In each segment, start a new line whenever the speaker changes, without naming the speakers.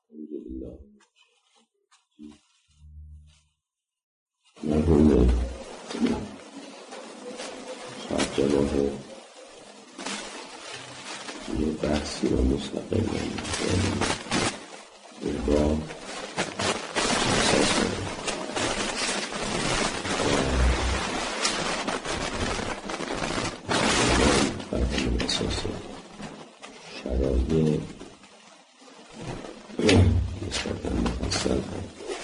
الحمدلله مرحوم صاحب جواه یه بحثی و مستقل با اساس اساس شرایط نسبتاً مفصل هم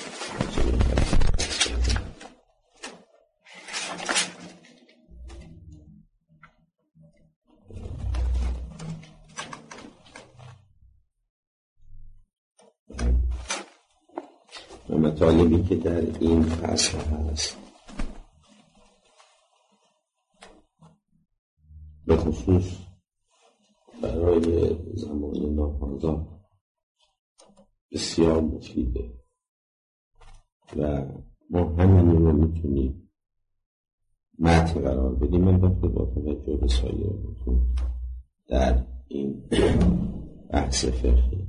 و مطالبی که در این فصل هست به خصوص برای زمان ناپایدار بسیار مفیده و ما همین رو میتونیم متن قرار بدیم. البته با توجه به سایر متون در این بحث فقهی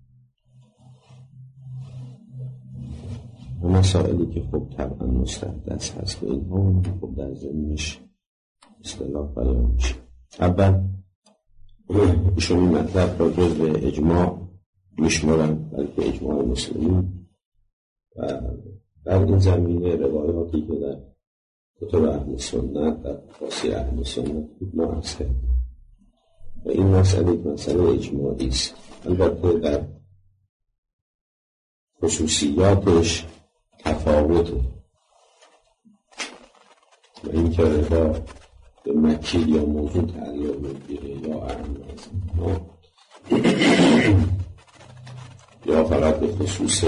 و مسائلی که خب طبعا مستحدث هست به اینها خب در ضمنش اصطلاح بیان میشه. اول ایشون این مطلب را جزو اجماع میشمارن، بلکه اجماع مسلمین، و در این زمینه روایاتی که در کتب اهل سنت در فاصل اهل سنت ما هست و این مسئله اجماعی است. البته در خصوصیاتش تفاوته و این که رضا به مکیل یا موضوع تعلیق میگیره یا اهم از اینها یا فقط به خصوص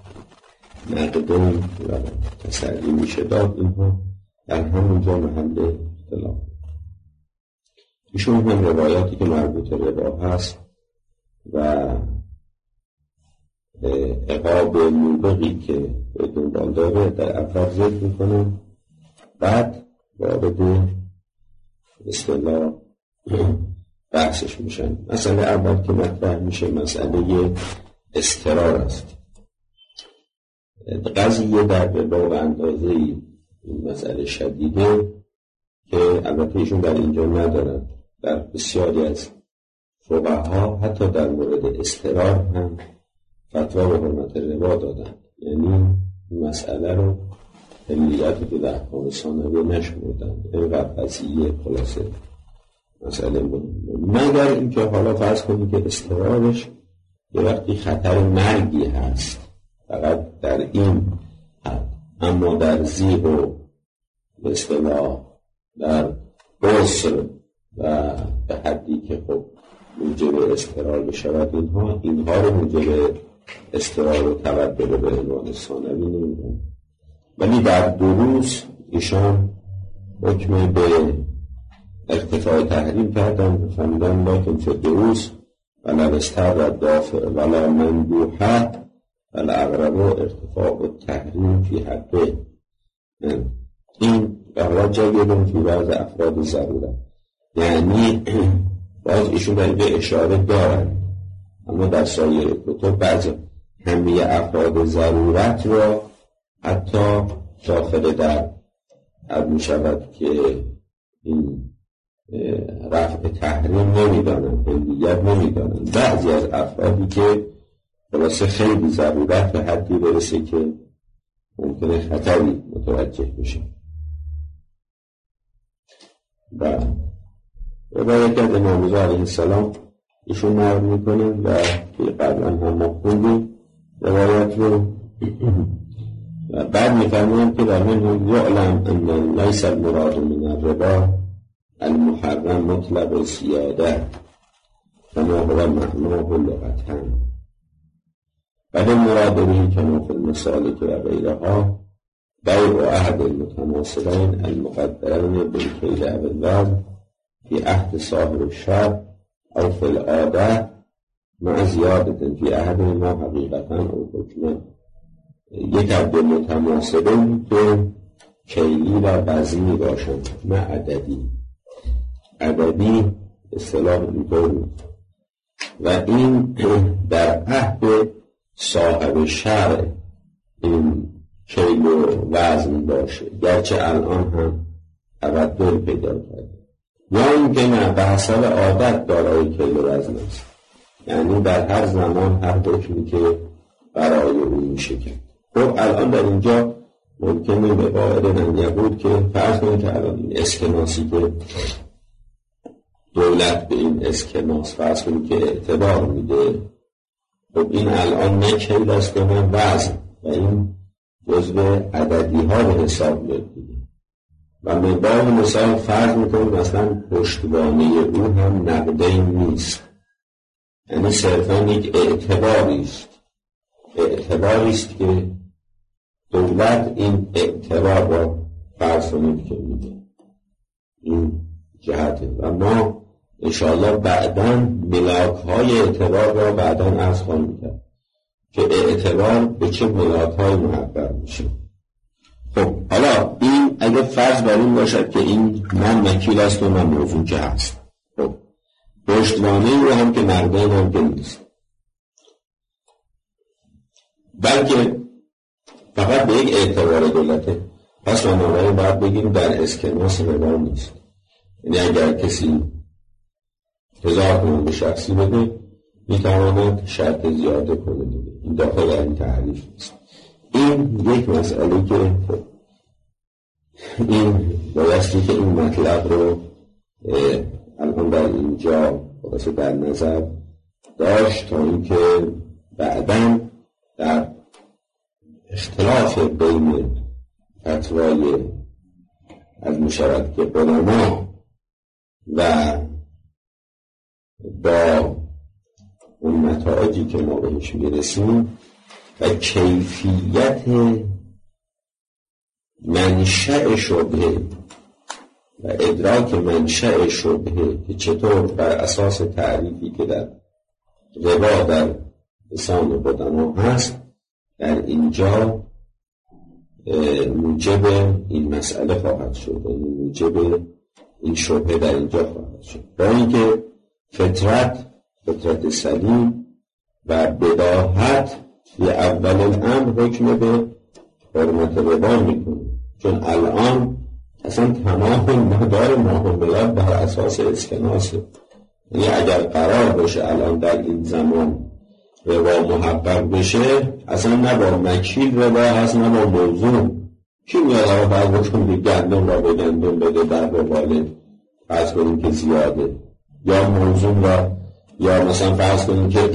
مقدم و تسلی میشه داد، اینها در همونجا محل اختلاف. ایشون هم روایاتی که مربوط ربا هست و عقاب موبقی که به دنبال داره در اول ذکر میکنم، بعد وارد اصطلاح بحثش میشن. مسئله اول که مطرح میشه مسئله استقرار است. قضیه در ربا و اندازه این مسئله شدیده که البته ایشون در اینجا ندارن. در بسیاری از فقها حتی در مورد استقرار هم فتوا به حرمت ربا دادن، یعنی این مسئله رو علیتی که در احکام ثانویه نشمردن. اینقدر قضیه خلاصه مسئله مگر اینکه حالا فرض کنید که استقرارش یه وقتی خطر مرگی هست فقط در این حد، اما در زیغ و به اصطلاح در بسر و به حدی که خب موجب استقرار بشود، اینها رو موجب استقرار و تبدل به عنوان ثانوی نمیدن. ولی در دروس ایشان حکم به ارتفاع تحریم کردن، فهمیدن لیکن فی دروس ولا استر دافع ولا مندوحه ولا اقرب ارتفاع التحریم فی حقه. این اقرار جایدون فی بعض افراد ضرورت، یعنی باز ایشون در اینجا اشاره دارن، اما در سایر کتب بعض همه افراد ضرورت را حتی داخل در حد می شود که این رفع تحریم نمیدانن، علیت نمیدانن. بعضی از افرادی که خلاصه خیلی ضرورت به حدی برسه که ممکنه خطری متوجه بشه. و روایت از امام رضا علیه السلام ایشون نقل میکنه و که قبلا هم ما خوندیم روایت رو و بعد میفرمایند که در منهم یعلم ان لیس المراد من الربا المحرم مطلب زیاده کما هو معناه لغتا، بل المراد به کما فی المسالک و غیرها بیع عهد المتماثلین المقدرین بالکیل او الوزن فی عهد صاحب الشرع او فی العاده مع زیادة فی عهد ما حقیقتا او حکما. یک عهد متماثلین که کیلی و وزنی باشند، نه عددی. عددی اصطلاح اینطور و این در عهد صاحب شرع این کیل و وزن باشه، گرچه الان هم تبدل پیدا کرده، یا اینکه نه به حسب عادت دارای کیل و وزن است، یعنی در هر زمان هر حکمی که برای او میشه کرد. خب الان در اینجا ممکنه به قاعده نمیه بود که فرض کنید که الان این اسکناسی که دولت به این اسکناس فرض کنید که اعتبار میده، خب این الان نه کیل است که نه وزن و این جزو عددی ها به حساب میاد دیگه. و من با مثال فرض میکنیم مثلا پشتوانه او هم نقدی نیست، یعنی صرفا یک اعتباری است که دولت این اعتبار را فرض کنید که میده، این جهته. و ما انشاءالله بعداً ملاک های اعتبار را بعداً عرض خواهیم کرد که اعتبار به چه ملاک های معبر میشه. خب حالا این اگه فرض بر این باشد که این من وکیل است و من موضوع که هست، خب پشتوانه رو هم که نقدین هم که نیست، بلکه فقط به یک اعتبار دولته، پس بنابراین باید بگیم در اسکناس ربا نیست. یعنی اگر کسی 1000 تومان به شخصی بده میتواند شرط زیاده کنه دیگه، این داخل در این تعریف نیست. این یک مسئله که این بایستی که این مطلب رو الان در اینجا خلاصه در نظر داشت، تا اینکه بعداً در اختلاف بین فتوای از مشارکت علما و با اون نتایجی که ما بهش میرسیم و کیفیت منشأ شبهه و ادراک منشأ شبهه که چطور بر اساس تعریفی که در ربا در لسان قدما هست در اینجا موجب این مسئله خواهد شد، موجب این شبهه در اینجا خواهد شد. با اینکه فطرت سلیم و بداهت یه اول الامر حکم به حرمت ربا میکنه، چون الان اصلا تمام مدار معاملات بر اساس اسکناسه. یعنی اگر قرار باشه الان در این زمان ربا محقق بشه، اصلا نه با مکیل ربا هست نه با موضوع. کی میاد آقا باید بکنیم گندم را به گندم بده در رباله فرض کنیم که زیاده، یا موضوع را، یا مثلا فرض کنیم که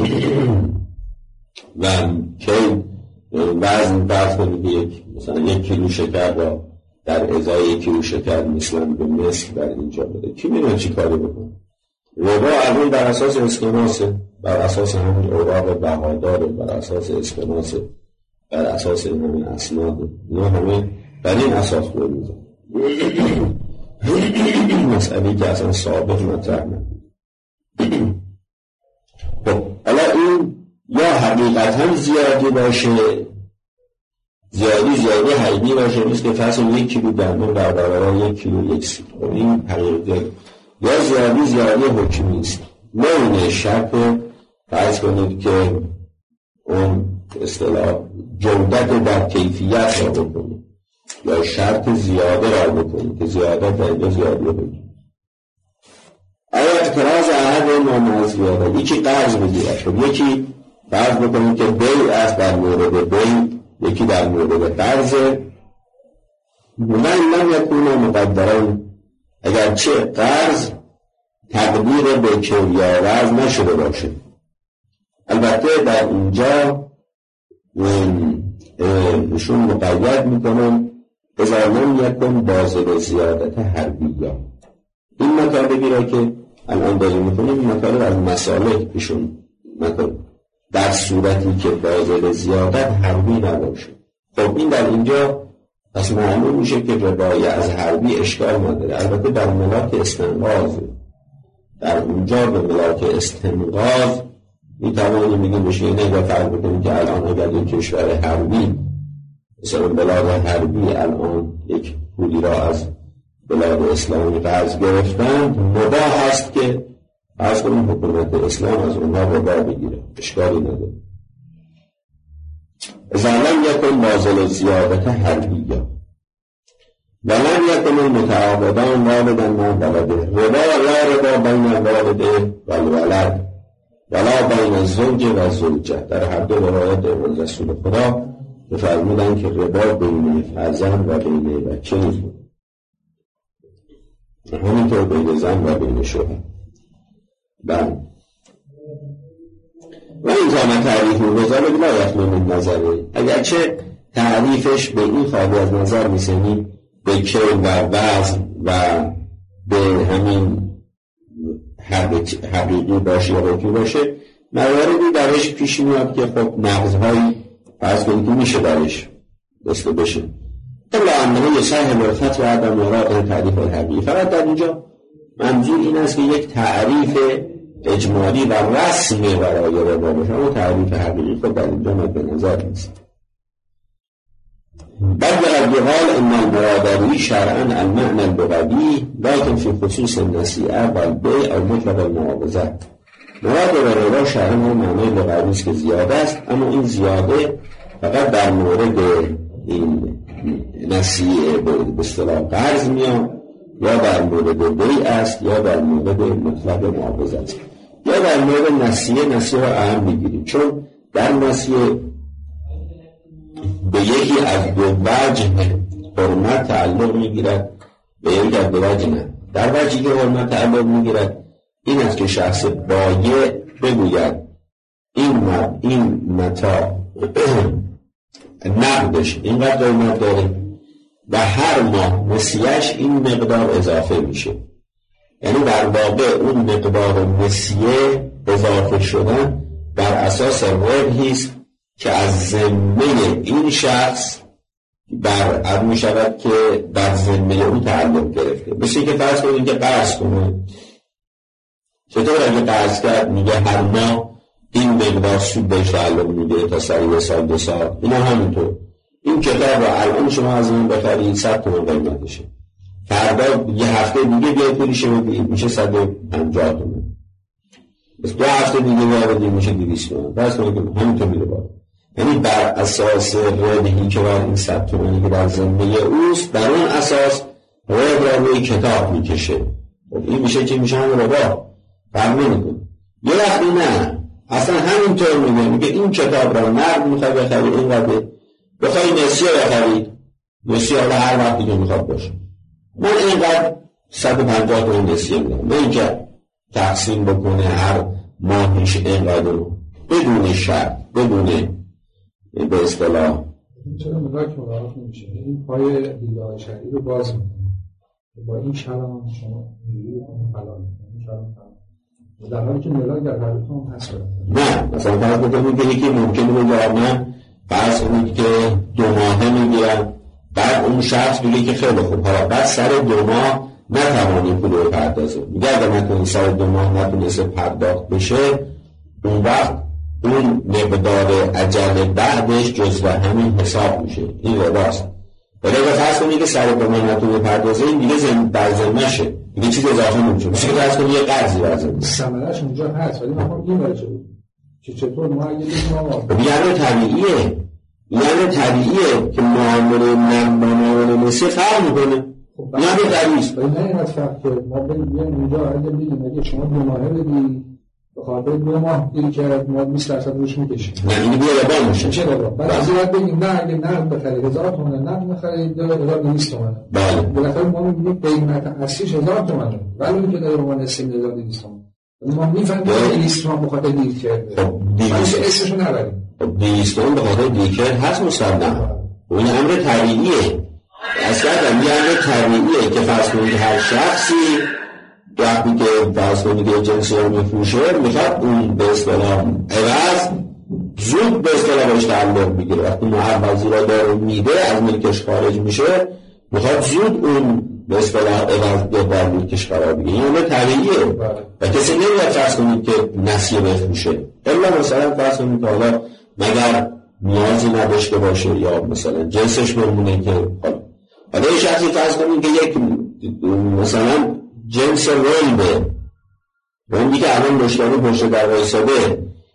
و کی وزن فرض کنیم که مثلا 1 کیلو شکر را در ازای 1 کیلو شکر مثلا به مثل در اینجا بده. کی میاد چی کاری بکنه؟ ربا الان بر اساس اسکناسه، بر اساس همین اوراق بهاداره، بر اساس اسکناسه، بر اساس این همین اسناده، اینا همه بر این اساس رو میزن. مسئله که اصلا ثابت مطرح نکنه. خب حالا این یا حقیقتا زیادی باشه، زیادی حیدی باشه، مثل که فرض 1 کیلو گندم در برابر 1 کیلو 1 سیب، این حقیقت، یا زیادی حکمی است. نه شرط فرض کنید که اون اصطلاح جودت در کیفیت را بکنید، یا شرط زیاده را بکنید که زیاده در اینجا زیادی بکنید. ایا اعتراض احد نام زیاده، یکی قرض بگیره شد، یکی فرض بکنید که بیع است در مورد بیع، یکی در مورد قرض. من یکونه مقدران، اگر چه قرض تقدیر به کیلیاوز نشده باشه. البته در اینجا نشون مقید میکنم اذا لم یکن باطل زیادت حربیه. این مطالبی را که الان داریم میکنیم این مطالب از مصالح ایشون مطالب در صورتی که باطل زیادت حربی نباشه. خب این در اینجا پس معلوم میشه که ربای از حربی اشکال نداره. البته در ملاک استنقاض، در اونجا به ملاک استنقاض میتوانیم میگیم بشه اینه اگر فرض بکنیم که الان اگر یک کشور حربی مثلا بلاد حربی الان یک پولی را از بلاد اسلامی قرض گرفتن، مباح هست که فرض کنیم حکومت اسلام از اونها ربا بگیره، اشکالی نداره. زلم یکن بازل زیادت حربیه ولم یکن المتعاقدان والدا من ولده ربا لا ربا بین الوالد والولد ولا بین الزوج و الزوجه. در هر دو روایت رسول خدا که فرمودن که ربا بین فرزند و بین بچه نیست، همینطور بین زن و بین شوهر. بله و این زمان تعریف می‌گذاره بلایت من نظره، اگرچه تعریفش به این خالی از نظر می‌سنی به کل و وزن و به همین حقیقی باشه یا حقیقی باشه، مواردی درش پیش میاد که خب نقض‌هایی فرض کنید که میشه درش دسته بشه. الا انه یصح الفتح و عدم مراد تعریف الحقیقی. فقط در اینجا منظور این است که یک تعریف اجمالی و رسمی برای ربا باشه، اما تعریف حقیقی خود در اینجا مد نظر نیست. بلغ الجهال ان المراد شرعا المعنى اللغوي لكن في خصوص النسیئه والبیع او مطلق المعاوضه. مراد ربا شرعا معنای لغوی است که زیاده است، اما این زیاده فقط در مورد این نسیئه به اصطلاح قرض میاد، یا در مورد بیع است، یا در مورد مطلق معاوضه است، یا در مورد نسیه را اهم بگیریم، چون در نسیه به یکی از دو وجه حرمت تعلق میگیرد، به یکی از دو وجه نه. در وجهی که حرمت تعلق میگیرد این است که شخص بایع بگوید این متاع نقدش اینقدر قیمت داره و هر ماه نسیهش این مقدار اضافه میشه، یعنی در واقع اون مقدار نسیه اضافه شدن بر اساس ربحی است که از ذمه این شخص بر می شود که بر ذمه اون تعلق گرفته. مثل که فرض کنید که قرض کنه، چطور اگه قرض کرد میگه هر ماه این مقدار سود بهش تعلق میگیره تا سر یه سال 2 سال، اینا همینطور. این کتاب رو الان شما از این بخرید 100 تومان قیمتشه، فردا یه هفته دیگه بیاید پولش بدید میشه 150 تومان، بس 2 هفته دیگه بیاید میشه 200 تومان، بس همینطور میره بالا. یعنی بر اساس ربحی که بر این 100 تومانی که در ذمه اوست، در اون اساس ربح را روی کتاب میکشه. خب این میشه که میشه هم ربا فرق نمیکنه. یه وقتی نه اصلا همینطور میگه این کتاب را نقد میخوای بخری اینقدر، بخوای نسیه بخری نسیه را هر وقتی که میخواد باشه، من اینقدر 150 تومان نسیه میدم، نه اینکه تقسیم بکنه هر ماهیش اینقدر بدون شرط بدون به اصطلاح.
چرا ملاک مراعات نمیشه؟ این پای دیدهای شرعی رو باز میکنه با این شرم هم شما نیروی حلال میکنه در حالی که ملاک در حالت هم هست.
نه مثلا فرض بکنید که یکی ممکنه بگه من فرض کنید که 2 ماهه میگیرم، بعد اون شخص میگه که خیلی خوب حالا بعد سر 2 ماه نتوانیم پول رو پردازه، میگه اگر نتونی سر 2 ماه نتونسته پرداخت بشه، اون وقت اون مقدار اجل بعدش جزو همین حساب میشه، این رباست. ولی اگر فرض کنید که سر 2 ماه نتونه پردازه، این دیگه بر ذمه شه، دیگه چیز اضافه نمیشه، میشه که فرض کنید یه قرضی بر ذمه
ثمرش اونجا هست، ولی من این برای چطور ما اگه
یعنی طبیعیه که معامله معامله مثل فرق میکنه، یعنی طبیعیه.
ولی نه اینقدر فرق که ما بگیم اونجا اگه بگیم اگه شما 2 ماهه بدی بخاطر 2 ماه دیگه که ما 20% روش میکشیم،
نه این دیگه ربا میشه.
چه ربا؟ بعد از این بگیم نه اگه نقد بخری 1000 تومان، نقد بخری 2200 تومان،
بله
بالاخره ما میگیم قیمت اصلیش 1000 تومانه، ولی اون که داره ما نسیم 2200 تومان، ما میفهمیم 200 تومان بخاطر دیر کرده، ولی اسمشو نبریم. 200
تومان بخاطر دیر کرده هست مسلماً، اون امر طبیعیه. اصلا این امر طبیعیه که فرض کنید هر شخصی وقتی که فرض کنید که جنسی رو میفروشه میخواد اون به اصطلاح عوض زود به اصطلاح بهش تعلق بگیره، وقتی معوضی را داره میده از ملکش خارج میشه میخواد زود اون به اصطلاح عوض در ملکش قرار بگیره، این امر طبیعیه و کسی نمیاد فرض کنید که نسیه بفروشه الا مثلا فرض کنید که حالا مگر نیازی نداشته باشه یا مثلا جنسش بمونه که حالا یه شخصی فرض کنید که یک مثلا جنس رولده رنگی که الان مشتری پشت در وایساده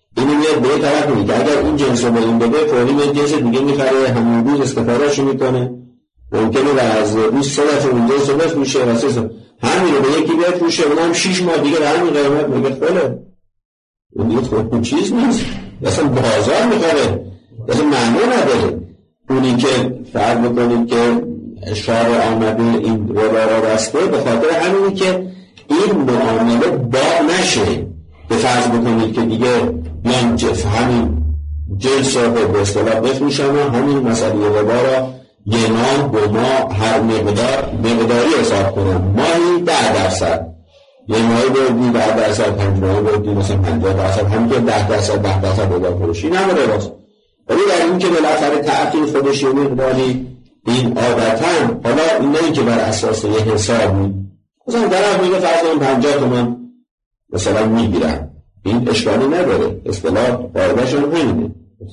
اینو میاد به طرف میگه اگر این جنس رو به این بده فوری به جنس دیگه میخره، همین روز استفادهشو میکنه، ممکنه و از روز 3 دفعه اون جنس رو بفروشه و 3 سال همین رو به یکی بفروشه، اونم 6 ماه دیگه به همین قیمت میگه خله. اون دیگه خود چیز نیست، اصلا بازار میخوره، اصلا معنی نداره. اونی که فرض بکنید که شارع آمده این ربا را بسته به خاطر همینی که این معامله باب نشه. به فرض بکنید که دیگه بیان همین جنس را به اصطلاح بفروشن و همین مسئله ربا را 1 ماه 2 ماه هر مقداری حساب کنن، ماهی 10%، 1 ماهی بردی 10%، 5 ماهی بردی مثلا 50%، همین که 10% ربا فروشی این هم رباست. ولی در این که بالاخره تعطیل خودش یه مقداری این عادتاً، حالا این نه که بر اساس یه حسابی مثلا طرف میگه فرضاً 50 تومن مثلا میگیرن، این اشکالی نداره، اصطلاح قاعده‌اش هم همینه.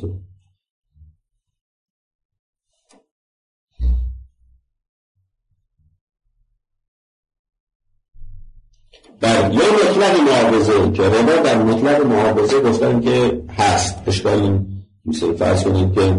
یا مطلق معاوضه که ربا در مطلق معاوضه گفتن که هست، اشکالی میشه. فرض کنید که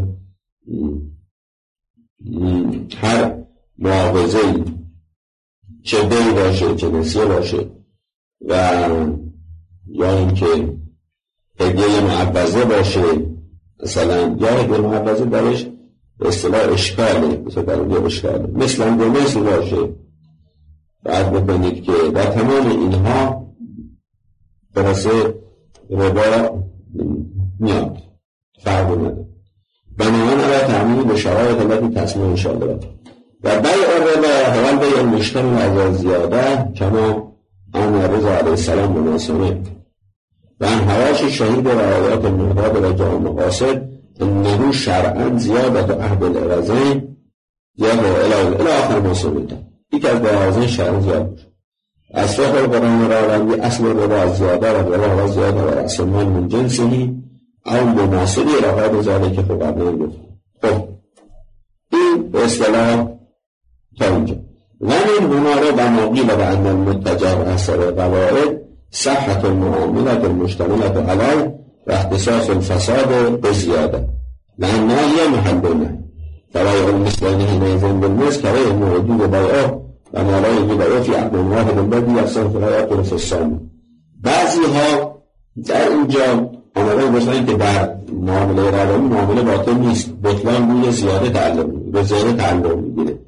هر معاوضه‌ای چه بی باشه چه نسیه باشه و یا اینکه هدیه معوضه باشه مثلا، یا هدیه معوضه درش به اصطلاح اشکاله، مثلا در اونجا اشکاله، مثلا مثل باشه، بعد بکنید که در تمام اینها برسه ربا میاد، فرق نداره. بنابراین علی تعمیل به شرایط التي تصمیم انشاءالله و بیع الربا هو البیع المشتمل علی زیاده کما امر رضا علیه السلام مناسبه و ان حواش شهید رعایات المقدار و جامع مقاصد انه شرعا زیادت عهد العوضین زیاده الی آخر موصولیت. یکی از بهازین شرعا زیاد باشه. اصلاح القرآن راوندی اصل ربا از زیاده و ربا و زیاده و رأس المال من جنسهی او مماثلی رهاد زاده که خب قبلا گفت. خب این به اصطلاح تا اینجا و من هناره بماقیل و ان المتجر اثر قواعد صحت المعاملت المشتملت علی و اختصاص الفساد بزیاده لأن ناهی محلونه فبیع المثلین حینئذ بالمثل کبیع موجود بیعه و مالای بیعه فی عقد واحد الذی یحصل فی الحیات فی الثانی. بعضی ها در اینجا آمدن گفتن که در معامله روایی معامله باطل نیست، بطلان روی زیاده تعلق میگیره، به زیاده تعلق میگیره.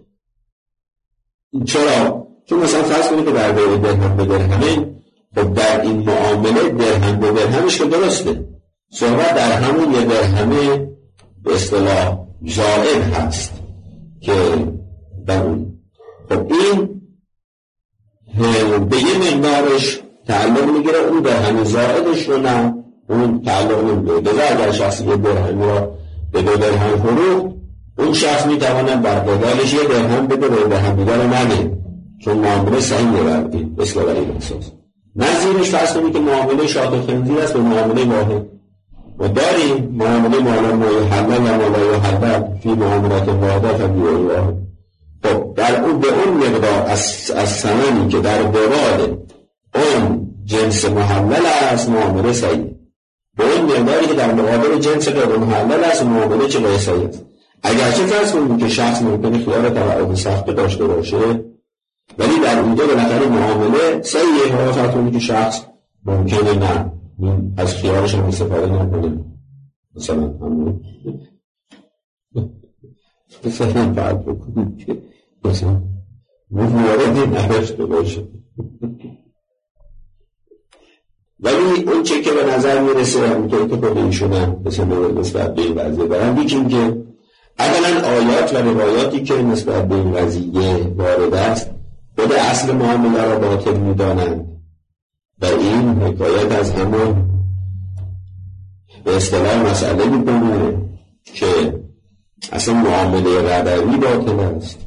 چرا؟ چون مثلا فرض کنید که در بیع درهم به درهمه، خب در این معامله درهم به درهمش که درسته، صحبت در همون یه درهمه به اصطلاح زائد هست که در اون، خب این به یه مقدارش تعلق میگیره، اون درهم زائدش رو نه اون تعلق نمیگیره. بذار اگر شخصی یه درهم را به 2 درهم فروخت، اون شخص میتواند بر بدالش یه درهم بده به درهم دیگر نده، چون معامله صحیح بردید مثل برای اساس. نظیرش فرض کنید که معامله شاط و خنزیر است به معامله واحد و داریم معامله معامله حلال و مالای حلال فی معاملات واحده و بیوی واحد. خب در اون به اون مقدار از ثمنی که در قبال اون جنس محلل است معامله صحیح، به اون مقداری که در مقابل جنس غیر محلل است معامله چه غیر صحیح است. اگرچه فرض کنید که شخص ممکنه خیال تبعات سخت داشته باشه، ولی در اونجا بالاخره معامله صحیحه. ها فرض کنید که شخص ممکنه نه از خیالش هم استفاده نکنه، مثلا همون مثلا فرض بکنید که مثلا موردی نداشته باشه، ولی اون چه که به نظر میرسه همونطور که خود ایشون هم مثل نسبت به این قضیه دارن، یکیم که اولا آیات و روایاتی که نسبت به این قضیه وارد است خود اصل معامله را باطل میدانند و این حکایت از همون به اصطلاح مسئله میکنه که اصلا معامله ربوی باطل است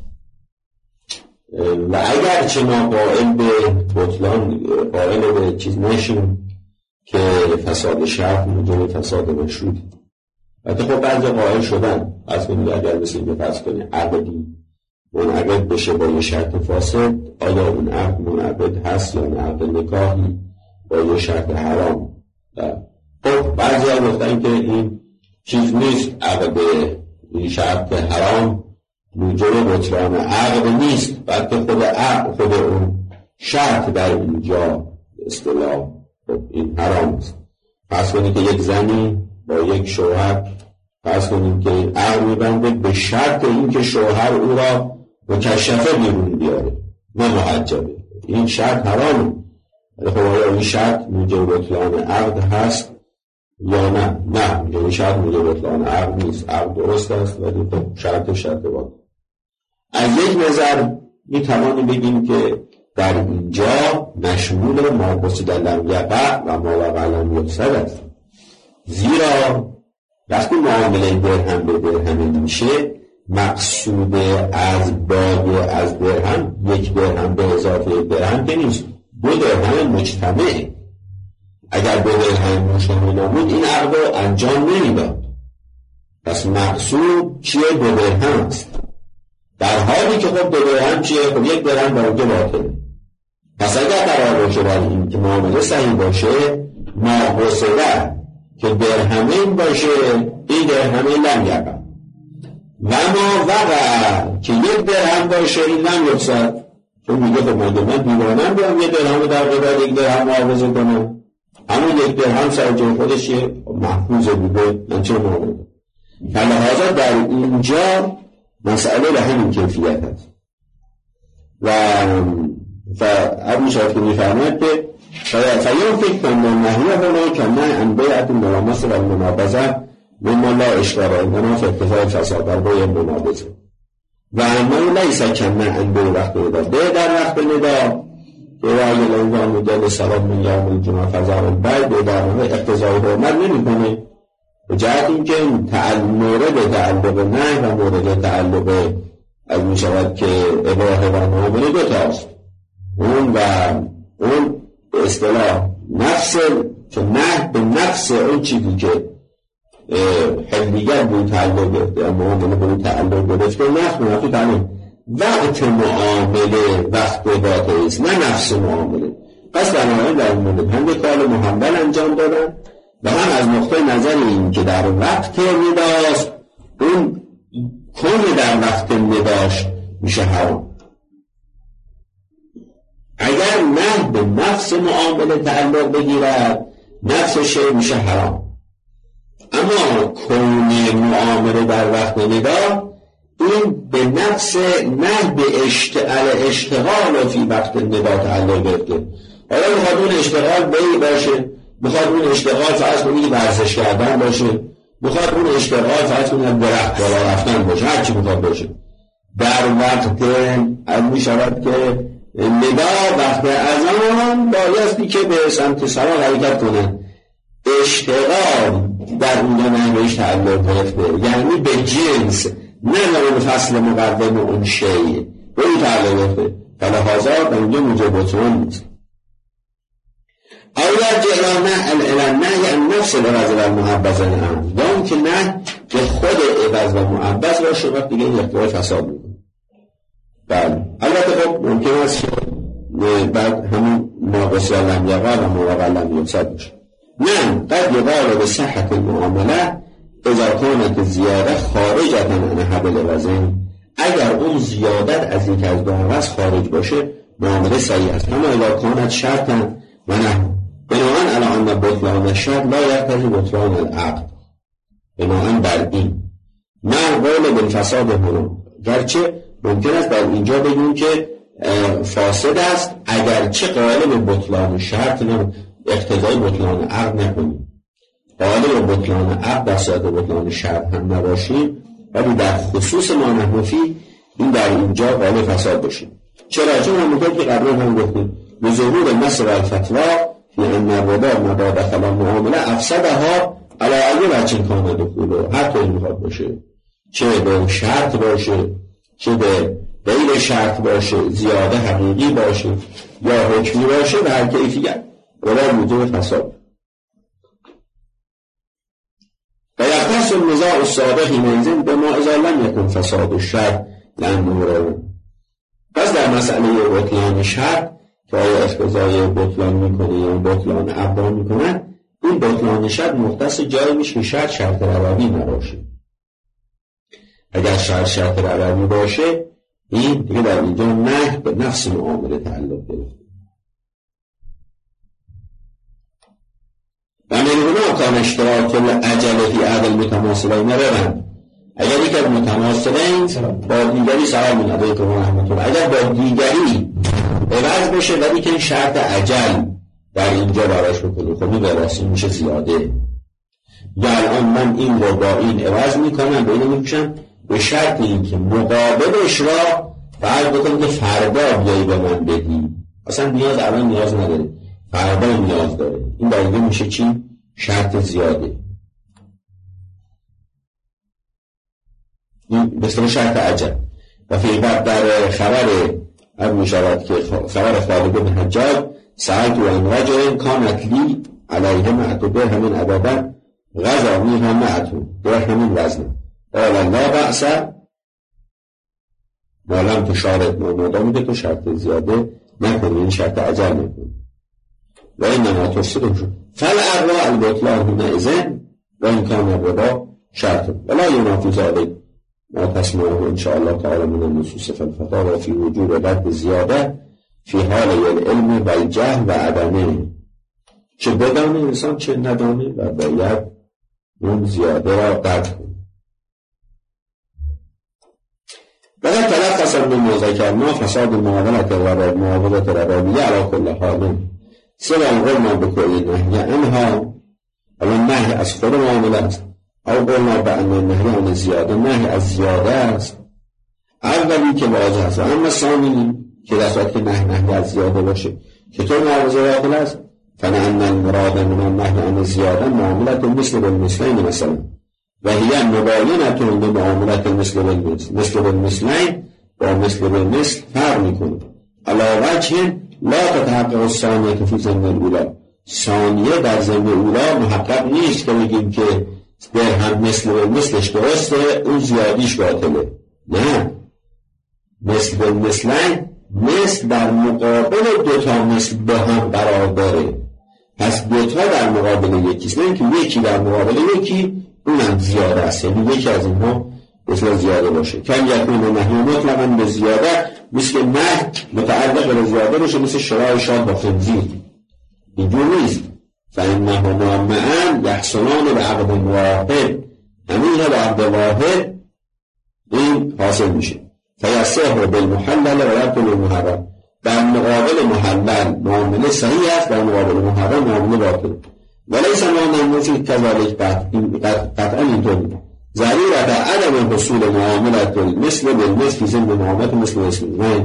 و اگر چه ما قائل به بطلان قائل به چیز نشیم که فساد شرط موجب فساد مشروط، حتی خب بعضی قائل شدن از کنید اگر مثل این فرض کنید عقدی منعقد بشه با یه شرط فاسد، آیا اون عقد منعقد هست یا نه عقد نکاحی با یه شرط حرام و خب بعضی ها گفتن که این چیز نیست، عقد این شرط حرام موجب بطلان عقد نیست، بلکه خود اون شرط در اینجا اصطلاح خب این حرام است. پس کنید که یک زنی با یک شوهر پس کنید که عقد میبنده به شرط این که شوهر او را مکشفه بیرون بیاره نه محجبه، این شرط حرامه. خب آیا این شرط موجب بطلان عقد هست یا نه؟ نه، این شرط موجب بطلان عقد نیست، عقد درست است ولی خب شرط باید. از یک نظر میتوانیم بگیم که در اینجا مشمول ما قصد لم یقع و ما وقع لم یفسد است، زیرا وقتی معامله درهم به درهم میشه مقصود از باقی از درهم یک درهم به اضافه یک درهم که نیست، دو درهم مجتمع. اگر دو درهم مجتمع نبود این عقد رو انجام نمیداد. پس مقصود چیه؟ دو درهم است، در حالی که خب دو درهم چیه؟ خب یک درهم با اونجا باطله. پس اگر قرار باشه برای این که معامله صحیح باشه ما قصده که درهمین باشه این درهمین لم یقع و ما وقع که یک درهم باشه این لم یفسد. چون میگه خب من دیوانم بیام یک درهم در قبال یک درهم معاوضه کنم، همون یک درهم سر جای خودش محفوظ بوده، من چه معامله کنم؟ فلحاظا در اینجا مسئله به همین کیفیت هست و ابو شاید که میفرماید که فیان فکر کنم نهیه هنو کنه انبیعت ملامس و المنابزه مما لا اشتاره انما فکتفای فساد در باید منابزه و اما لیسا کنه انبیع وقت ندا به در وقت ندا که وعی لنگان مدل سلام من یوم الجمعه فضار البید به در اقتضای حرمت نمی کنه به جهت این که مورد تعلق نه و مورد تعلق از می شود که اباحه و معامله دو تاست. اون به اصطلاح نفس که نه به نفس اون چیزی که حلیگر به تعلق گرفته معامله به تعلق گرفته نفس منافی تعلق وقت معامله وقت باطل است نه نفس معامله. پس بنابراین در مورد هم به کار محمل انجام دادن و هم از نقطه نظر این که در وقت نداست اون کل در وقت نداشت میشه حرام. اگر نه به نفس معامله تعلق بگیرد نفس شیء میشه حرام، اما کون معامله در وقت ندا این به نفس نه به اشتغال فی وقت ندا تعلق گرفته. حالا میخواد اون اشتغال بی باشه، میخواد اون اشتغال فرض کنید ورزش کردن باشه، میخواد اون اشتغال فرض کنید درخت بالا رفتن باشه، هر چی میخواد باشه در وقت از میشود که ندا وقت اذان بایستی که به سمت سما حرکت کنن. اشتغال در اونجا نهیش تعلق گرفته یعنی به جنس نه اون فصل مقدم اون شیء به این تعلق گرفته، فلحاظا در اونجا موجب بطلان نیست. اول جلال نه یعنی نفس العوض و المحبذ الان یا اون که نه که خود عوض و محبذ باشه وقت دیگه این اختیار فساد میکنه. بله البته خب ممکن است بعد همون ناقص لم یقع و موقع لم یفسد باشه. نه قد یقال به صحت المعامله اذا کانت زیاده خارجت عن حد الوزن، اگر اون زیادت از یک از دو عوض خارج باشه معامله صحیح است، اما اذا کانت شرطا و نه بناهن علی ان بطلان شرط لا یقتضی بطلان العقد. بناهن بر این نه قول بالفساد هنا، گرچه ممکن است در اینجا بگیم که فاسد است اگرچه قائل به بطلان شرط نه اقتضای بطلان عقد نکنیم، قائل به بطلان عقد در صورت بطلان شرط هم نباشیم ولی در خصوص ما نحنفی این در اینجا قائل فساد باشیم. چرا؟ چون همونطور که قبلا هم گفتیم به ظهور نصر الفتوا فی ان الربا مبا دخل المعامله افسدها علی ای وجه کان دخوله، هر طوری میخواد باشه، چه به شرط باشه چه به غیر شرط باشه، زیاده حقیقی باشه یا حکمی باشه، به هر کیفیت ربا موجب فساد. و یختص النزاع السابق حینئذ بما اذا لم یکن فساد الشرط لانه ربا. پس در مسئله بطلان شرط که آیا اقتضای بطلان میکنه یا بطلان عقد میکنن این بطلان شرط مختص جایی میشه که شرط روی نباشه. اگر شرط روی باشه این دیگه در اینجا نهی به نفس معامله تعلق گرفته. و منهما کان اشتراک الاجل فی احد المتماثلین روند. اگر یک از متماثلین با دیگری سوال می‌کنه تو رحمت الله، اگر با دیگری عوض بشه ولی که شرط اجل در اینجا براش بکنه، خب این میشه زیاده. یا الان من این رو با این عوض میکنم، به اینو میکشم به شرط این که مقابلش را فرض بکنم که فردا بیایی به من بدی، اصلا الان نیاز نداره، فردا نیاز داره. این در اینجا میشه چی؟ شرط زیاده. این بسیار شرط عجل. و فی بعد در خبر اب میشود که خبر خالد بن حجاج سألت عن رجل كانت لي عليه 100 درهم عددا غزا منها 100 درهم وزنا قال لا بأس ما لم تشارط مادامی که تو شرط زیاده نکنی، این شرط عجل نکنی. و اینما تفسیره شد فالعراء البطلان هنئذ و این کان الربا شرط ولا ينافي ذلك ما تسمعه ان شاء الله تعالى من النصوص في الفتاوى في وجوب رد زیاده فی حال العلم و الجهل و عدمه، چه بدانه انسان چه ندانه و باید اون زیاده را رد کنه. وقد تلخص من ذکرنا فساد معاملت ربویه علی کل حال سواء قلنا بکل نهی عنها، اما نهی از خود معامله است، او قلنا بأن النهی عن زیاده نهی از زیاده است. اولی که واضح است، اما ثانی که در صورت که نهی از زیاده باشه چطور معاوضه داخل است؟ فلأن المراد من النهی عن زیاده معاملت مثل بالمثلین مثلا و هی مباینة لمعاملت مثل بالمثلین با مثل بالمثل فرق میکنه. علی وجه لا تتحقق الثانیه فی ضمن الاولی، ثانیه در ضمن اولی محقق نیست که بگیم که درهم مثل بالمثلش درسته اون زیادیش باطله. نه، مثل بالمثلین مثل در مقابل دوتا مثل با هم قرار داره، پس دوتا در مقابل یکیست، نه اینکه یکی در مقابل یکی اونم زیاده است، یعنی یکی از اینها مثل زیاده باشه. کم یکون نهی مطلقاً به زیاده، مثل نهی متعلق به زیاده باشه، مثل شراء شاه با خنزیر، اینجور نیست. فإنهما معاً یحصلان بعقد واحد، همینها به عقد واحد این حاصل میشه. فیصح بالمحلل و یبطل المحرم، در مقابل محلل معامله صحیح است، در مقابل محرم معامله باطل. ولیس ما نموزی کذالک قطعا اینطوری ضرورت عدم حصول معاملت مثل بالمثل ضمن معاملت مثل مثل.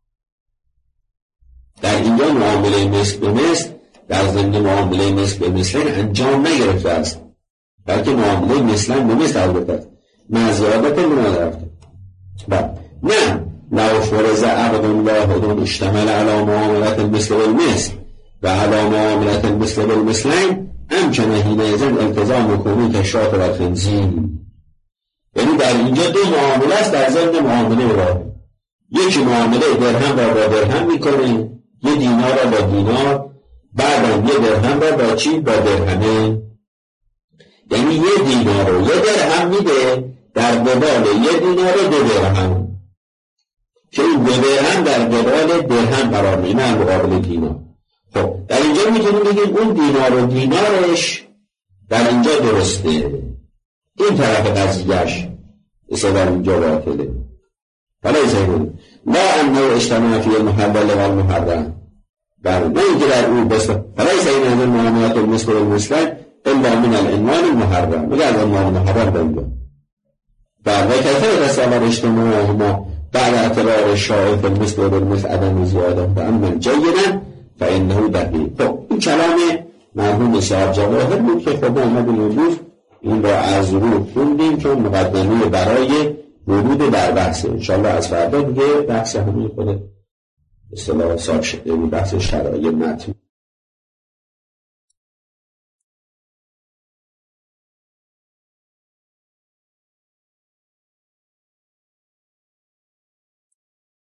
در اینجا معامله مثل به مثل در ضمن معامله مثل به مثل انجام نگرفته است، بلکه معامله مثلا به مثل البته است، نه زیادت منادرفته. نه لو فرض عقد واحد اشتمل على معاملت المثل بالمثل و على معاملت المثل بالمثلین امکنه حینئذ التزام کنون کشات و خنزیر. یعنی در اینجا دو معامله است در ضمن معامله را، یکی معامله درهم را با درهم میکنه، یه دینار را با دینار، بعدم یه درهم را با چی؟ با درهمه. یعنی یه دینار رو یه درهم میده در قبال یه دینار رو دو درهم، که این دو درهم در قبال درهم قرار میگیره، نه مقابل دینار. خب در اینجا میتونیم بگیم اون دینار و دینارش در اینجا درسته، این طرف قضیهش اصلا در اینجا باطله. حالا ایسا لا انه اجتماع فی المحلل و المحرم، نه اینکه در اون بس حالا ایسا این هنده معاملات المثل و المثلین الا من العنوان المحرم، مگه از عنوان محرم بینجا و کیفیت تصور اجتماعهما بعد اعتبار الشائع فی المثل و المثل عدم زیاده فاما جیدا فانه دقیق. خب این کلام مرحوم صاحب جواهر بود که خب آمدیم امروز این را از رو خوندیم چون مقدمه برای ورود در بحثه. انشاءالله از فردا دیگه بحث همین خود اصطلاح صاحب شده، بحث شرایط متن.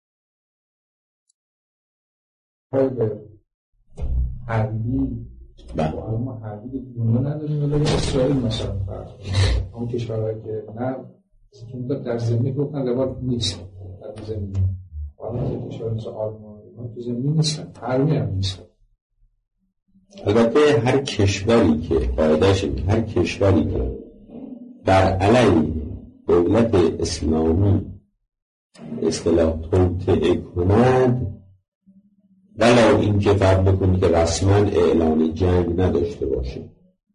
حربی الان ما حربی دنیا نداریم ولی اسرائیل مثلا فرض اون کشورهایی که نه چون در زمین گفتن لباس نیست در زمین حالا کشور مثل آلمان تو زمین نیستن حربی هم نیستن.
البته هر کشوری که قاعده‌اش هر کشوری که بر علیه دولت اسلامی اصطلاح توطئه کند ولو این که فرض بکنید که رسما اعلان جنگ نداشته باشه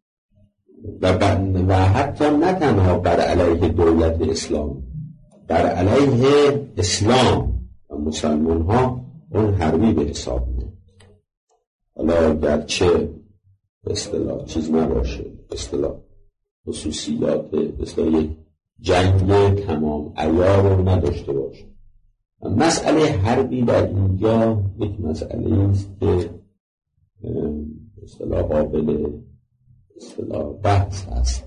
و حتی نه تنها بر علیه دولت اسلامی، بر علیه اسلام و مسلمان ها اون حربی به حساب میاد. حالا گرچه اصطلاح چیز نباشه، اصطلاح خصوصیات اصطلاح یک جنگ تمام عیار رو نداشته باشه. مسئله حربی در اینجا یک مسئله است که اصطلاح قابل اصطلاح بحث هست.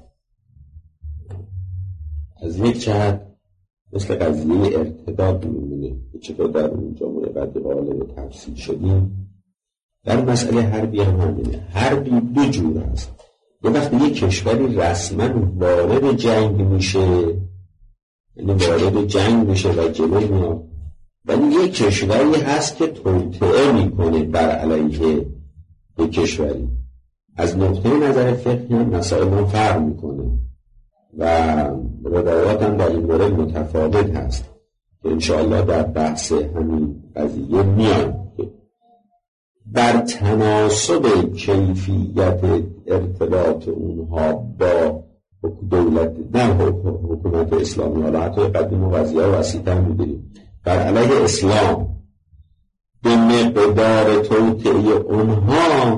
از یک جهت مثل قضیه ارتداد میمونه که چطور در اونجا مرقد غالب تفصیل شدیم. در مسئله حربی هم همینه. حربی دو جور هست. یه وقتی یک کشوری رسما وارد جنگ میشه، یعنی وارد جنگ میشه و جلو میاد، ولی یک کشوری هست که توطئه میکنه بر علیه یک کشوری. از نقطه نظر فقهی هم مسائل هم فرق میکنه و روایات هم در این مورد متفاوت هست که انشاءالله در بحث همین قضیه میان که بر تناسب کیفیت ارتباط اونها با دولت نه حکومت اسلامی، حالا حتی قدیم و وضعیه و وسیع‌تر می‌داریم، بر علیه اسلام به مقدار توطئه اونها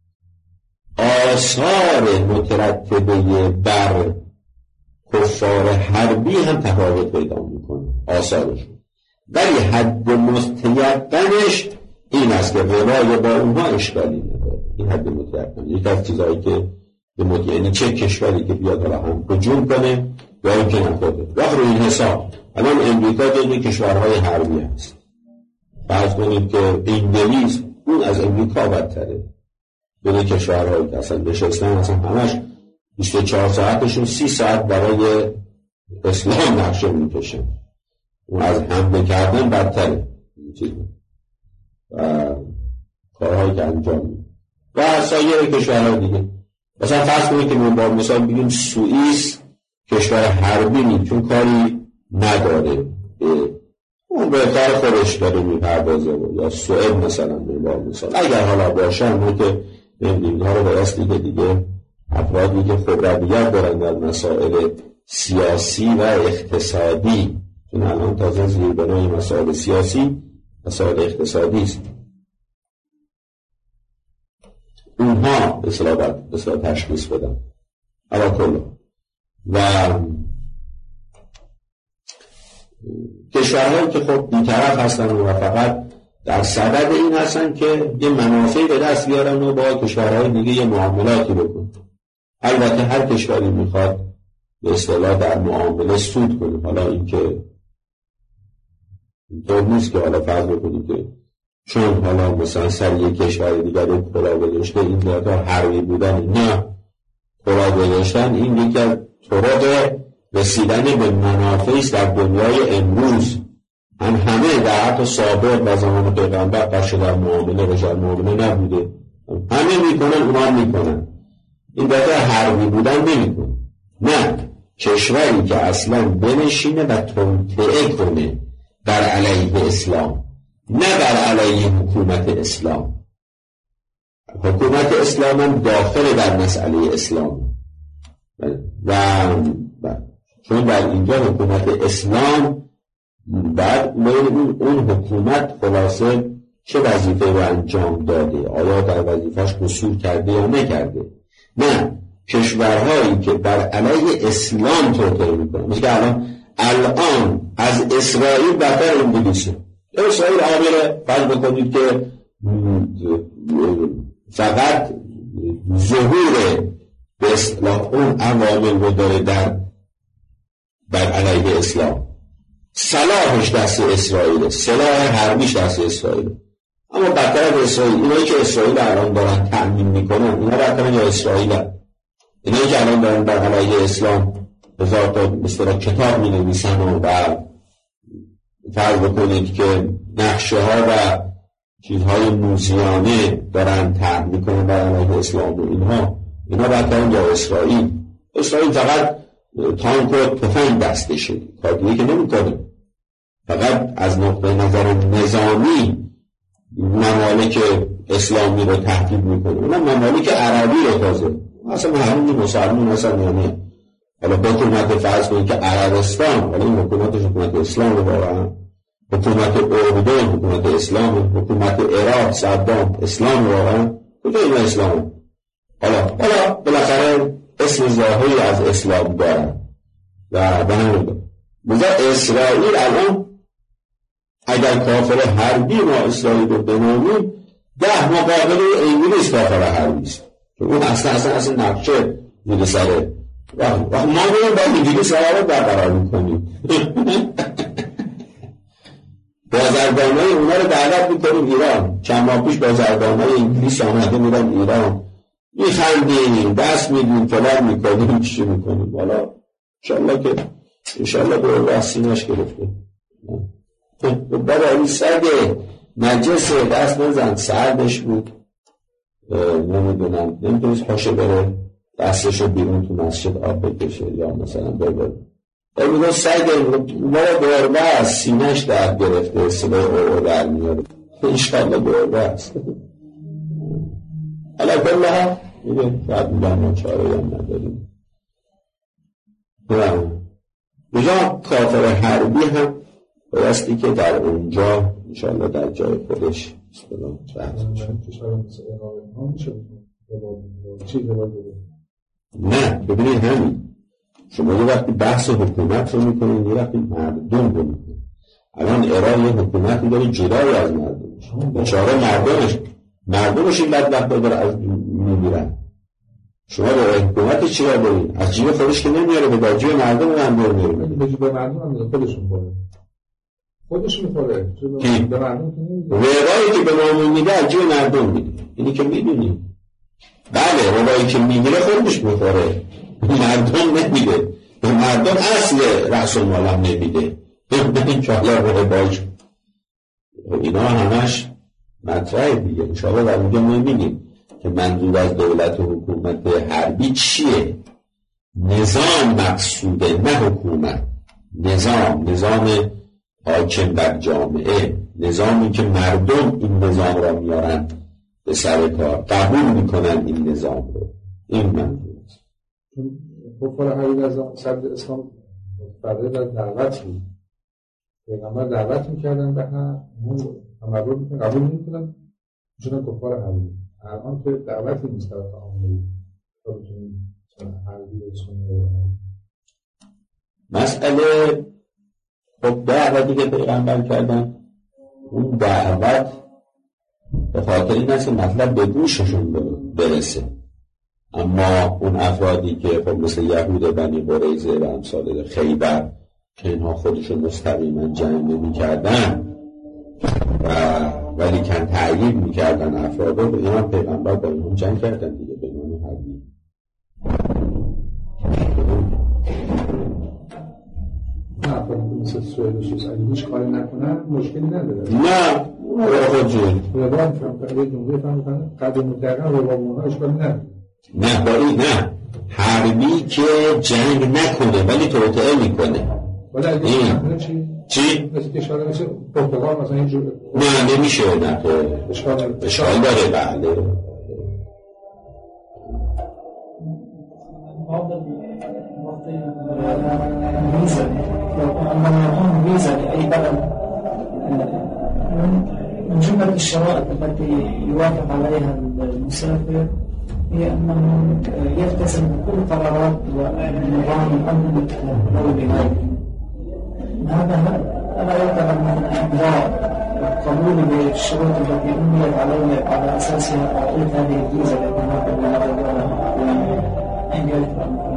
آثار مترتبه بر کفار حربی هم تفاوت پیدا میکنه آثارشون، ولی حد مستیقنش این است که روای با اونها اشکالی نداره. این حد متیقن یک از چیزایی که یعنی چه کشوری که بیاد حالا هم هجوم کنه یا این که نخوده وقت رو این حساب. الان امریکا جزو کشورهای حربی هست. فرض کنید که انگلیس اون از امریکا بدتره. دو کشورهایی که اصلا نشستن اصلا همش 24 ساعتشون 30 ساعت برای اسلام نقشه میکشن. اون از حمله کردن بدتره و کارهایی که انجام میده و سایر کشورهای دیگه. مثلا فرض کنید که من با مثال بگیم سوئیس کشور حربی نیست چون کاری نداره، اون به کار خودش داره میپردازه، یا سوئد مثلا با مثال اگر حالا باشه ما که اینها رو بایستی که دیگه افرادی که خبرتیت دارن در مسائل سیاسی و اقتصادی، چون الان تازه زیربنای مسائل سیاسی مسائل اقتصادی است، اونها اصلا تشخیص بدن علا کلا. و کشورهایی که خب بی‌طرف هستن و فقط در صدد این هستن که یه منافعی به دست بیارن و با کشورهای دیگه یه معاملاتی بکنن. البته هر کشوری میخواد به اصطلاح در معامله سود کنه. حالا این که اینطور نیست که حالا فرض بکنید که چون حالا مثلا سر یک کشور دیگر یک کلا گذاشته این داتا حربی بودن، نه، کلا گذاشتن این یکی از طرق رسیدن به منافعی است در دنیای امروز. همه در حتی سابق و زمان پیغمبر بخش در معامله رجال معامله نبوده، همه میکنن، اونا میکنن. این داتا حربی بودن نمیکنه. نه، کشوری که اصلا بنشینه و توطئه کنه بر علیه اسلام، نه بر علیه حکومت اسلام. حکومت اسلام هم داخل در مسئله اسلام و چون در اینجا حکومت اسلام بعد اون حکومت خلاصه چه وظیفه رو انجام داده، آیا در وظیفهش قصور کرده یا نکرده. نه، کشورهایی که بر علیه اسلام توطئه میکنن، مثل که الان از اسرائیل بدتر انگلیسه. اسرائیل عامل فرض بکنید که فقط ظهور به اصطلاح اون عوامل رو داره بر علیه اسلام. سلاحش دست اسرائیل، سلاح حربیش دست اسرائیل. اما بدتر از اسرائیل، اینایی که اسرائیل الان دارن تأمین میکنن اینا بدترن یا اسرائیل هست؟ اینایی که الان دارن در علیه اسلام هزار تا مثلا کتاب می نویسن و فرض بکنید که نقشه ها و چیزهای موزیانه دارن طرح میکنن در علیه اسلام و اینا بدترن یا اسرائیل فقط تانک و تفنگ دستشه، کار دیگه که نمیکنه، فقط از نقطه نظر نظامی ممالک اسلامی رو تهدید میکنه، اونم ممالک عربی رو تازه اصلا همین مسلمان اصلا یعنی حالا با حکومت فرض کنید که عربستان، حالا این حکومت اسلام رو واقعا حکومت اردن حکومت اسلام، حکومت عراق صدام اسلام واقعا کجا این اسلام؟ حالا بالاخره اسم ظاهری از اسلام دارن و به همین بذار اسرائیل الان اگر کافر حربی ما اسرائیل رو بنامیم 10 مقابل انگلیس کافر حربی است که اون اصلا نقشه میده سره و ما میریم با انگلیس رو برقرار میکنیم بازرگانای اونا رو دعوت میکنیم ایران. چند ماه پیش بازرگانای انگلیس آمده میرن ایران، میخندیم دست میدیم فلان میکنیم چی میکنیم، حالا انشالله به واسینش گرفته بابا این سگه نجسه دست نزن، سردش بود نمیدونست پاشه بره دستشو بیرون تو مسجد آب بکشه یا مثلا ببره میگه سگه مرا گربه است سینش در گرفته سلاح او در میاره انشالله گربه است حالا کلها میگه باید میگم ما چاره هم نداریم. بجا کافر حربی هم بایستی که در اونجا انشاءالله در جای خودش نه ببینید همین شما یه وقتی بحث حکومت رو میکنید یه وقتی مردم رو میکنید. الان ایران یه حکومتی داره جدای از مردمش، بچاره مردمش این بدبخت داره از میمیرن. شما به حکومت چی را دارید؟ از جیب خودش که نمیاره به جیب مردم هم داره میاره
به جیب مردم هم خودش میخوره به مردم
روایی که به ما میده از جیب مردم میده، اینی که میدونی بله روایی که میگیره خودش میخوره مردم نمیده، به مردم اصل رأس المال هم نمیده انشاءالله روی باش اینا همش مطرح دیگه. انشاءالله در اونجا میبینیم که منظور از دولت و حکومت حربی چیه؟ نظام مقصوده نه حکومت، نظام حاکم بر جامعه، نظامی که مردم این نظام را میارن به سر کار قبول میکنن این نظام رو، این منظور است.
کفار حربی از صدر اسلام برای دعوت بود، پیغمبر دعوت میکردن به هم قبول میکنن چون کفار حربی. الان که دعوتی نیست طرف عاملی تا بتونیم حربی رسونی
مسئله خب دعوتی که پیغمبر کردن اون دعوت به خاطر این است که مطلب به گوششون برسه، اما اون افرادی که خب مثل یهود بنی قریظه و امثال خیبر که اینها خودشون مستقیما جنگ نمی کردن ولی کن تعیید می کردن افراد رو، به هم پیغمبر با اینهم جنگ کردن دیگه به نام حربی.
مثل سوئد و سوئیس اگه هیچ کاری نکنن مشکلی نداره.
نه اون رو خود جون
روان یه جمله فهمیدن قدر مطلقا روان اونها اشکالی نداره.
نه با این نه حربی که جنگ نکنه ولی توطئه میکنه.
ولی اگه
چی؟
مثل کشور مثل پرتغال مثلا اینجور
نه نمیشه نه تو اشکال داره بله.
ميزة أي بلد من جملة الشرائط التي يوافق عليها المسافر هي أنه يلتزم بكل قرارات ونظام الأمن الدولي. هذا ألا يعتبر من إحضار قبول بالشروط التي أملت عليه على أساسها أعطيت هذه الفيزا للذهاب إلى هذا الدولة إنجلترا.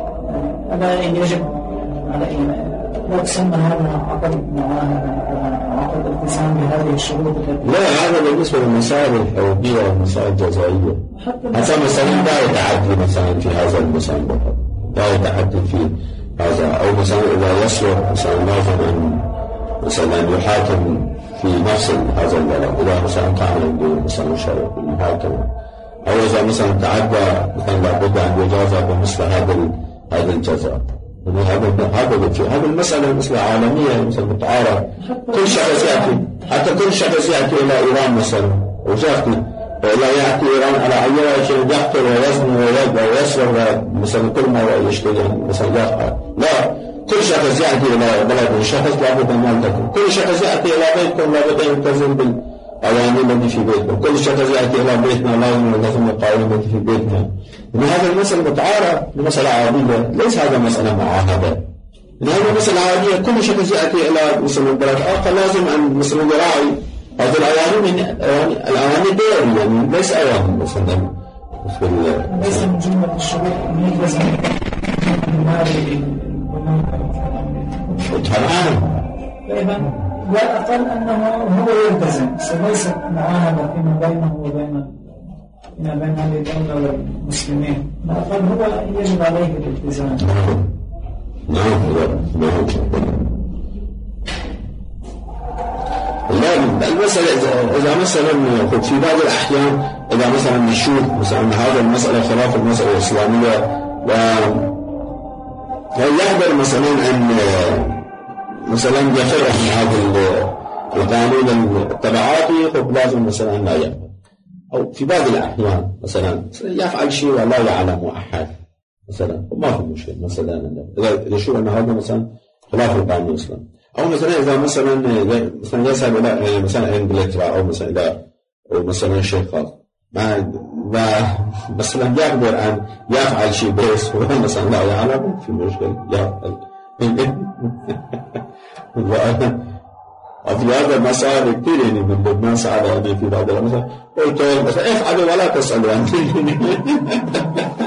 ألا يجب على لا تسمى هذا عقد معاهدة معقد الالتزام بهذه الشروط التي
لا، هذا بالنسبة للمسائل الحقوقية والمسائل الجزائية. حتى مثلا لا يتعدي مثلا في هذا المسائل فقط، لا يتعدي في هذا، أو مثلا إذا يصلح مثلا لازم أن مثلا يحاكم في نفس هذا البلد، إذا مثلا كان عنده مثلا شرط في المحاكمة، أو إذا مثلا تعدى مثلا لابد أن يجازى بمثل هذا الجزاء. هذا المسألة مسألة عالمية، مثل متعارف. كل شخص يأتي، حتى كل شخص يأتي إلى إيران مثلا وشافني لا يأتي إيران على أي شيء يقتل ويزني ويذبح ويسرق مثلا كل ما يشتري مثلا يفعل. لا، كل شخص يأتي إلى بلد الشخص لابد أن يلتزم. كل شخص يأتي إلى بيتكم لابد أن يلتزم بالأوامر التي في بيتكم. كل شخص يأتي إلى بيتنا لازم يلتزم بالقوانين التي في بيتنا. إن هذا المسألة متعارف، مسألة عادية، ليس هذا مسألة معاهدة. إن هذا مسألة عادية، كل شخص يأتي إلى مثلا بلد آخر لازم أن مثلا يراعي هذه الأوامر دورية، يعني ليس أوامر مثلا
ليس من جملة الشروط أن يلتزم بالمال
طبعا.
فإذا لا أقل أنه هو يلتزم، ليست معاهدة فيما بينه وبين هذه الدولة والمسلمين، لا أقل هو يجب عليه الالتزام.
نعم. لا، المسألة إذا مثلا في بعض الأحيان إذا مثلا نشوف مثلا هذا المسألة خلاف المسألة الإسلامية ويحضر مثلا أن مثلا يفرق من هذا القانون التبعاتي، فلازم مثلا لا يقبل. أو في بعض الأحيان مثلا يفعل شيء ولا يعلم أحد مثلا، ما في مشكلة مثلا إذا يشوف أن هذا مثلا خلاف القانون الإسلامي. أو مثلا إذا مثلا يذهب إلى مثلا إنجلترا أو مثلا إلى مثلا شيء خاص مثلا يقدر أن يفعل شيء بس هو مثلا لا يعلم، في مشكلة يفعل. وفي هذا المسائل كثير يعني من لبنان سأل في بعض المسائل قلت مثلا افعلوا ولا تسألوا عنه.